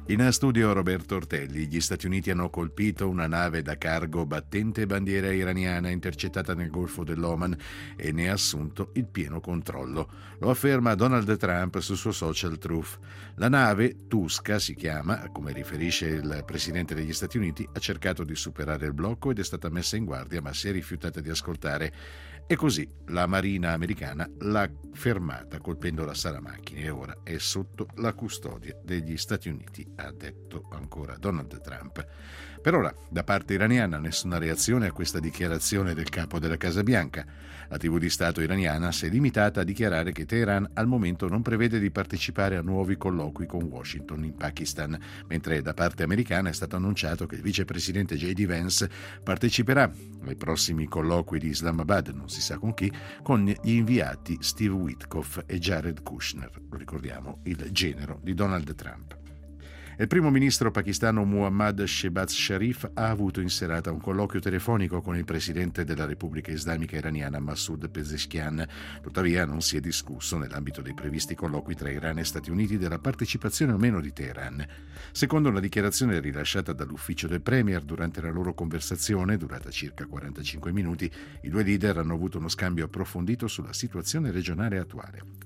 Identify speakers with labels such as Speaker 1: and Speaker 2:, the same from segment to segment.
Speaker 1: In studio Roberto Ortelli. Gli Stati Uniti hanno colpito una nave da cargo battente bandiera iraniana intercettata nel Golfo dell'Oman e ne ha assunto il pieno controllo. Lo afferma Donald Trump sul suo social Truth. La nave, Tuska si chiama, come riferisce il presidente degli Stati Uniti, ha cercato di superare il blocco ed è stata messa in guardia, ma si è rifiutata di ascoltare. E così la Marina americana l'ha fermata colpendo la salamacchina e ora è sotto la custodia degli Stati Uniti, ha detto ancora Donald Trump. Per ora, da parte iraniana, nessuna reazione a questa dichiarazione del capo della Casa Bianca. La TV di Stato iraniana si è limitata a dichiarare che Teheran al momento non prevede di partecipare a nuovi colloqui con Washington in Pakistan, mentre da parte americana è stato annunciato che il vicepresidente J.D. Vance parteciperà ai prossimi colloqui di Islamabad, non si sa con chi, con gli inviati Steve Witkoff e Jared Kushner, lo ricordiamo, il genero di Donald Trump. Il primo ministro pakistano Muhammad Shehbaz Sharif ha avuto in serata un colloquio telefonico con il presidente della Repubblica Islamica Iraniana Masoud Pezeshkian. Tuttavia non si è discusso, nell'ambito dei previsti colloqui tra Iran e Stati Uniti, della partecipazione o meno di Teheran. Secondo una dichiarazione rilasciata dall'ufficio del Premier, durante la loro conversazione, durata circa 45 minuti, i due leader hanno avuto uno scambio approfondito sulla situazione regionale attuale.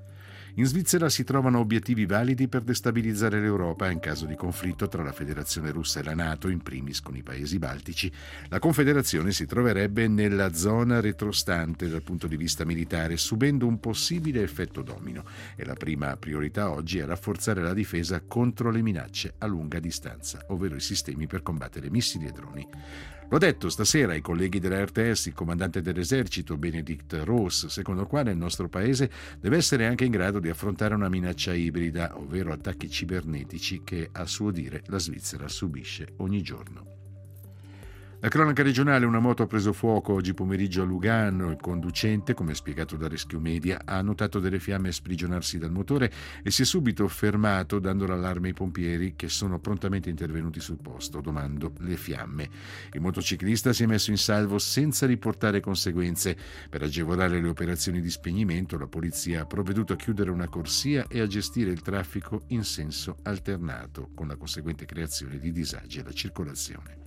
Speaker 1: In Svizzera si trovano obiettivi validi per destabilizzare l'Europa in caso di conflitto tra la Federazione Russa e la NATO, in primis con i paesi baltici. La Confederazione si troverebbe nella zona retrostante dal punto di vista militare, subendo un possibile effetto domino, e la prima priorità oggi è rafforzare la difesa contro le minacce a lunga distanza, ovvero i sistemi per combattere missili e droni. L'ho detto stasera ai colleghi della RTS il comandante dell'esercito Benedikt Ross, secondo il quale il nostro paese deve essere anche in grado di affrontare una minaccia ibrida, ovvero attacchi cibernetici, che a suo dire la Svizzera subisce ogni giorno. La cronaca regionale: una moto ha preso fuoco oggi pomeriggio a Lugano. Il conducente, come spiegato da Rescue Media, ha notato delle fiamme sprigionarsi dal motore e si è subito fermato, dando l'allarme ai pompieri, che sono prontamente intervenuti sul posto, domando le fiamme. Il motociclista si è messo in salvo senza riportare conseguenze. Per agevolare le operazioni di spegnimento, la polizia ha provveduto a chiudere una corsia e a gestire il traffico in senso alternato, con la conseguente creazione di disagi alla circolazione.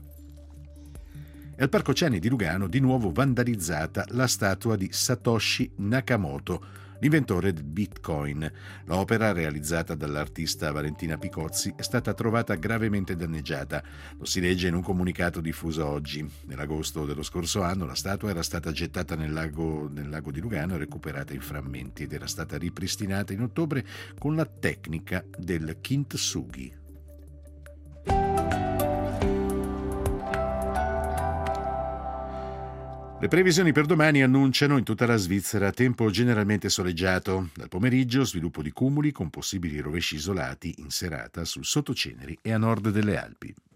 Speaker 1: E al Parco Oceani di Lugano, di nuovo vandalizzata la statua di Satoshi Nakamoto, l'inventore del Bitcoin. L'opera, realizzata dall'artista Valentina Picozzi, è stata trovata gravemente danneggiata. Lo si legge in un comunicato diffuso oggi. Nell'agosto dello scorso anno la statua era stata gettata nel lago di Lugano e recuperata in frammenti, ed era stata ripristinata in ottobre con la tecnica del kintsugi. Le previsioni per domani annunciano in tutta la Svizzera tempo generalmente soleggiato. Dal pomeriggio sviluppo di cumuli con possibili rovesci isolati in serata sul Sottoceneri e a nord delle Alpi.